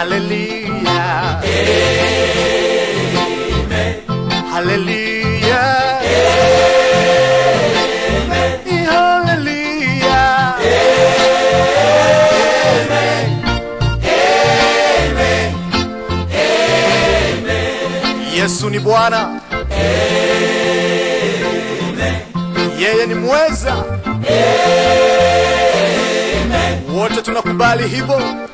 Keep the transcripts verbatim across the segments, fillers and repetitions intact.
Hallelujah. Amen. Hallelujah. Amen. Hallelujah. Amen. Amen. Amen. Yesu ni Bwana. Amen. Yeye ni mweza. Amen. Wote tunakubali hivyo. Amen.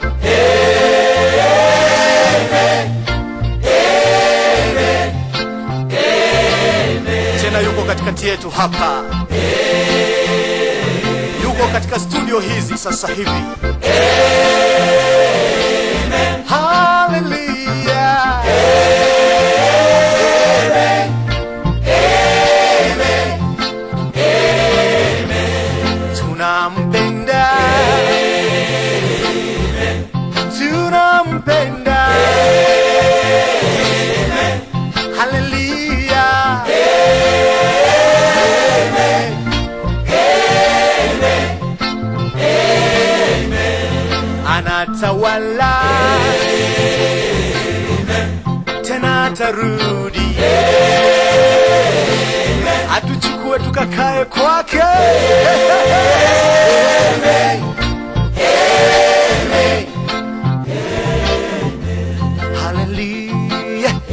Amen. Amen. Tena yuko katikati yetu hapa. Amen. Yuko katika studio hizi sasa hivi. Amen. Hallelujah. Amen. Amen. Amen. Tunampenda. Amen. Tunampenda. Amen. Hallelujah. Amen. Amen. Amen. Anatawala. Amen. Tena atarudi. Amen. Atuchukue tukakae kwake. Amen. Amen. Hallelujah.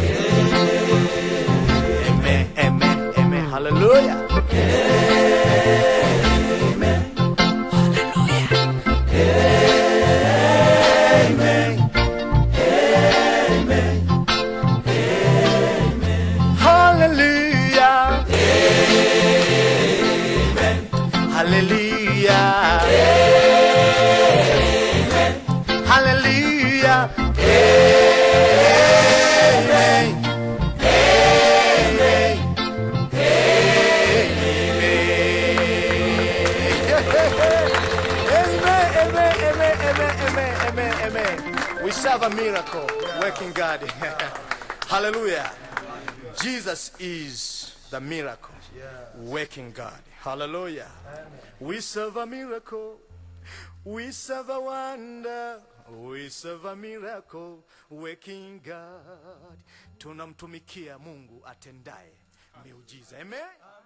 Amen, amen, amen. Hallelujah. Amen. Hallelujah. Amen. Amen. Amen. Hallelujah. Amen. Hallelujah. Amen. Hallelujah. Amen. Amen. Amen. Amen. We serve a miracle working God. Hallelujah. Jesus is the miracle working God. Hallelujah. We serve a miracle. We serve a wonder. We serve a miracle working God. Tunamtumikia Mungu atendaye miujiza. Amen.